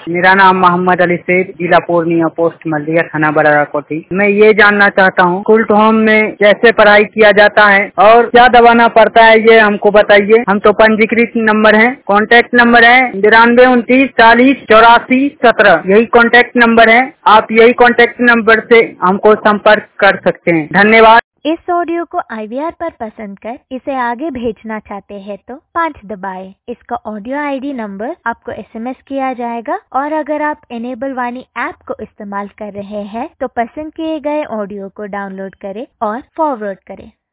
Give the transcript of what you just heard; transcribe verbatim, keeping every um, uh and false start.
मेरा नाम मोहम्मद अली शेख, जिला पूर्णिया, पोस्ट मल्लिया, थाना बरारा कोठी। मैं ये जानना चाहता हूँ स्कूल टू होम में कैसे पढ़ाई किया जाता है और क्या दबाना पड़ता है, ये हमको बताइए। हम तो पंजीकृत नंबर है, कॉन्टैक्ट नंबर है बिरानवे उनतीस चालीस चौरासी सत्रह, यही कॉन्टैक्ट नंबर है। आप यही कॉन्टैक्ट नंबर से हमको संपर्क कर सकते हैं। धन्यवाद। इस ऑडियो को आई वी आर पर पसंद कर इसे आगे भेजना चाहते हैं तो पाँच दबाएं। इसका ऑडियो आई डी नंबर आपको एस एम एस किया जाएगा और अगर आप इनेबल वाणी ऐप को इस्तेमाल कर रहे हैं तो पसंद किए गए ऑडियो को डाउनलोड करें और फॉरवर्ड करें।